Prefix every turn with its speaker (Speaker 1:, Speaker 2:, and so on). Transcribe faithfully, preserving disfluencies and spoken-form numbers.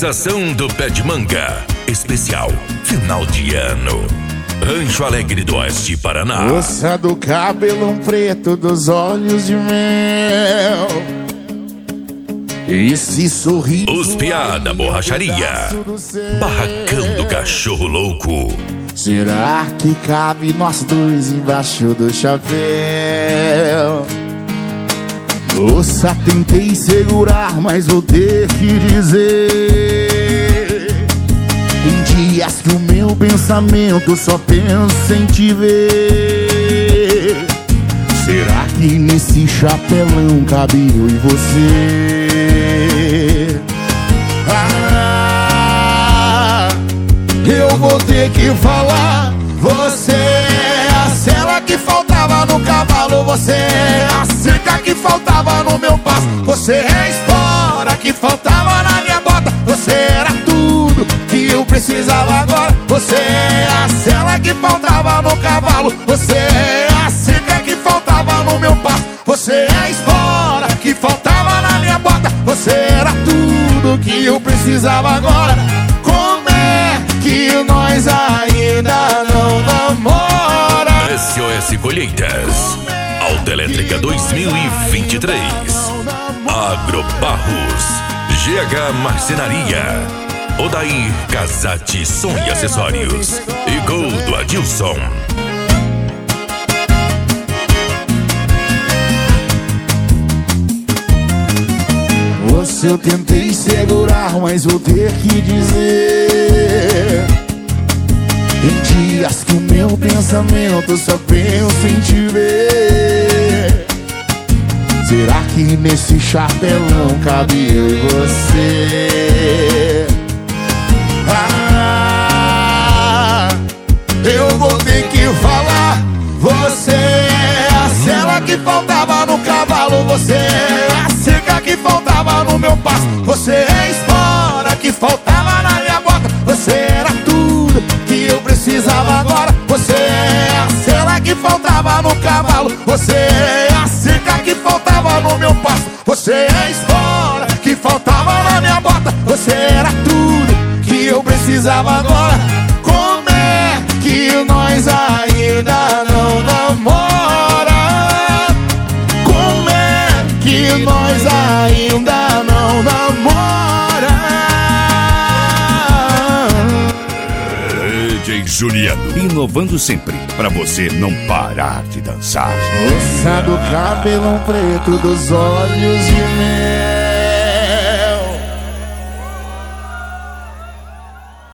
Speaker 1: Organização do Pé de Manga. Especial final de ano. Rancho Alegre do Oeste, Paraná.
Speaker 2: Moça do cabelão preto, dos olhos de mel, esse sorriso.
Speaker 1: Os Piada Borracharia. Barracão do Cachorro Louco.
Speaker 2: Será que cabe nós dois embaixo do chapéu? Moça, tentei segurar, mas vou ter que dizer, em dias que o meu pensamento só pensa em te ver. Será que nesse chapelão cabe eu e você? Ah, eu vou ter que falar. Você é a sela que faltava no cavalo, você é a cerca que faltava no meu passo, você é a espora que faltava na minha bota, você era tudo que eu precisava agora. Você é a sela que faltava no cavalo, você é a cerca que faltava no meu passo, você é a espora que faltava na minha bota, você era tudo que eu precisava agora. Como é que nós ainda não namora?
Speaker 1: S O S Colheitas. Autoelétrica dois mil e vinte e três. Agrobarros. G H Marcenaria. Odair Casati Som e Acessórios. E Gol do Adilson.
Speaker 2: Você eu tentei segurar, mas vou ter que dizer, em dias que o meu pensamento só pensa em te ver. Será que nesse chapelão cabe eu e você? Ah, eu vou ter que falar. Você é a sela que faltava no cavalo, você é a cerca que faltava no meu passo, você é a espora que faltava na minha bota, você era tudo que eu precisava agora. Você é a sela que faltava no cavalo, você é a cerca que faltava no meu passo, você é a espora que faltava na minha bota, você era tudo que eu precisava agora. Como é que nós ainda não namora? Como é que nós ainda não namora?
Speaker 1: D J Juliano. Inovando sempre, pra você não parar de dançar.
Speaker 2: Moça do cabelão preto, dos olhos de mel,